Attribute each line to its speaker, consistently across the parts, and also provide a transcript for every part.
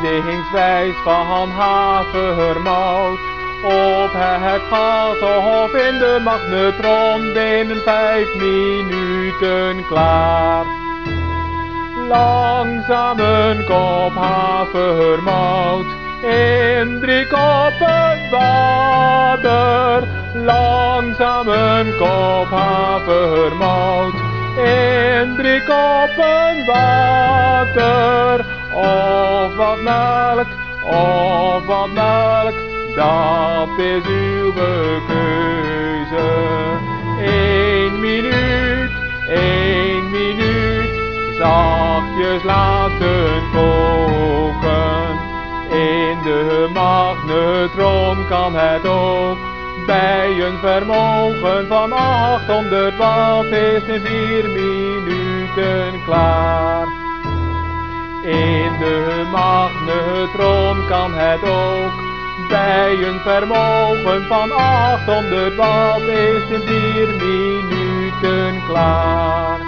Speaker 1: zingswijs van havermout. Op het gas of in de magnetron binnen 5 minuten klaar. Langzaam een kop havermout in 3 koppen water. Langzaam een kop havermout in 3 koppen water. Of wat melk, dat is uw keuze. 1 minuut, zachtjes laten koken. In de magnetron kan het ook. Bij een vermogen van 800 watt is in 4 minuten klaar. In de magnetron kan het ook. Bij een vermogen van 800 watt is in 4 minuten klaar.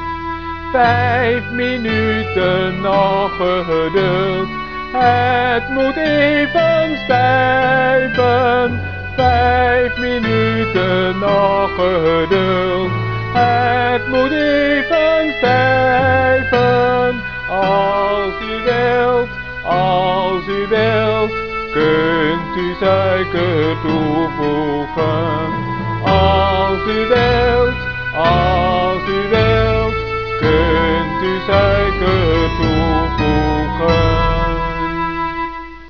Speaker 1: 5 minuten nog geduld, het moet even stijven. 5 minuten nog geduld, het moet even stijven. Als u wilt, kunt u suiker toevoegen. Als u wilt, kunt u suiker toevoegen.